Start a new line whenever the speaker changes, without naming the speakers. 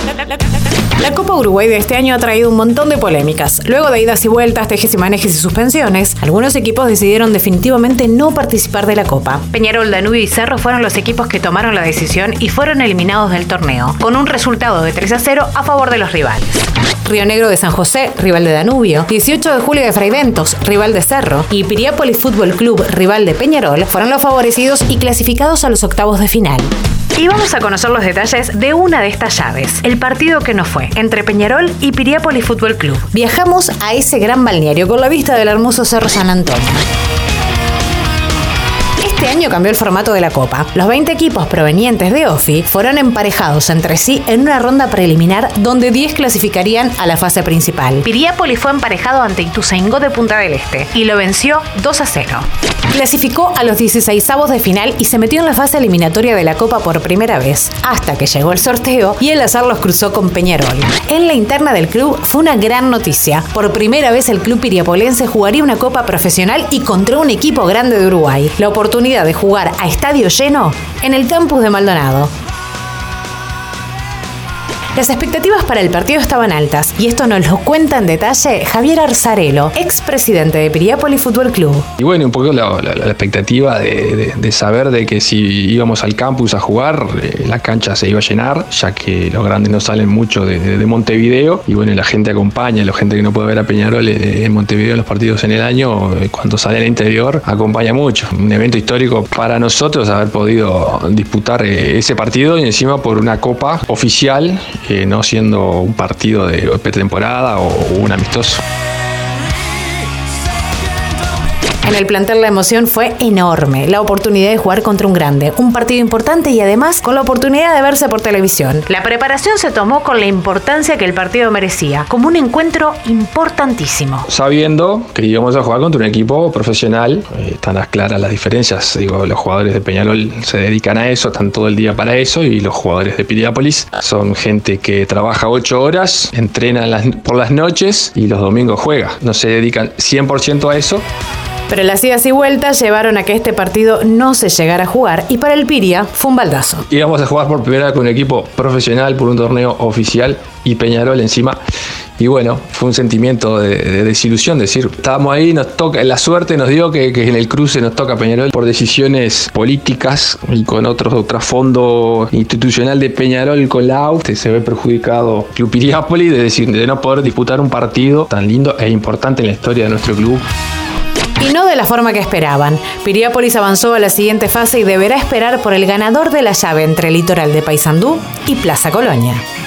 La Copa Uruguay de este año ha traído un montón de polémicas. Luego de idas y vueltas, tejes y manejes y suspensiones, algunos equipos decidieron definitivamente no participar de la Copa. Peñarol, Danubio y Cerro fueron los equipos que tomaron la decisión y fueron eliminados del torneo, con un resultado de 3-0 a favor de los rivales. Río Negro de San José, rival de Danubio, 18 de Julio de Fraiventos, rival de Cerro, y Piriápolis Fútbol Club, rival de Peñarol, fueron los favorecidos y clasificados a los octavos de final. Y vamos a conocer los detalles de una de estas llaves, el partido que no fue, entre Peñarol y Piriápolis Fútbol Club. Viajamos a ese gran balneario con la vista del hermoso Cerro San Antonio. Este año cambió el formato de la Copa. Los 20 equipos provenientes de OFI fueron emparejados entre sí en una ronda preliminar donde 10 clasificarían a la fase principal. Piriápolis fue emparejado ante Ituzaingó de Punta del Este y lo venció 2-0. Clasificó a los 16avos de final y se metió en la fase eliminatoria de la Copa por primera vez, hasta que llegó el sorteo y el azar los cruzó con Peñarol. En la interna del club fue una gran noticia. Por primera vez el club piriapolense jugaría una Copa profesional y contra un equipo grande de Uruguay. La oportunidad de jugar a estadio lleno en el campus de Maldonado. Las expectativas para el partido estaban altas y esto nos lo cuenta en detalle Javier Arzarelo, expresidente de Piriápolis Fútbol Club.
Y bueno, un poco la expectativa de saber de que si íbamos al campus a jugar, la cancha se iba a llenar, ya que los grandes no salen mucho de Montevideo y bueno, la gente acompaña, la gente que no puede ver a Peñarol en Montevideo en los partidos en el año, cuando sale al interior, acompaña mucho. Un evento histórico para nosotros haber podido disputar ese partido y encima por una copa oficial, no siendo un partido de pretemporada o un amistoso.
En el plantel la emoción fue enorme, la oportunidad de jugar contra un grande, un partido importante y además con la oportunidad de verse por televisión. La preparación se tomó con la importancia que el partido merecía, como un encuentro importantísimo.
Sabiendo que íbamos a jugar contra un equipo profesional, están claras las diferencias. Los jugadores de Peñarol se dedican a eso, están todo el día para eso, y los jugadores de Piriápolis son gente que trabaja 8 horas, entrena por las noches y los domingos juega. No se dedican 100% a eso.
Pero las idas y vueltas llevaron a que este partido no se llegara a jugar y para el Piria fue un baldazo.
Íbamos a jugar por primera vez con un equipo profesional por un torneo oficial y Peñarol encima. Y bueno, fue un sentimiento de desilusión, decir, estábamos ahí, nos toca, la suerte nos dio que en el cruce nos toca Peñarol por decisiones políticas y con otro trasfondo institucional de Peñarol con la AUF, se ve perjudicado Club Piriápolis de no poder disputar un partido tan lindo e importante en la historia de nuestro club.
Y no de la forma que esperaban. Piriápolis avanzó a la siguiente fase y deberá esperar por el ganador de la llave entre Litoral de Paysandú y Plaza Colonia.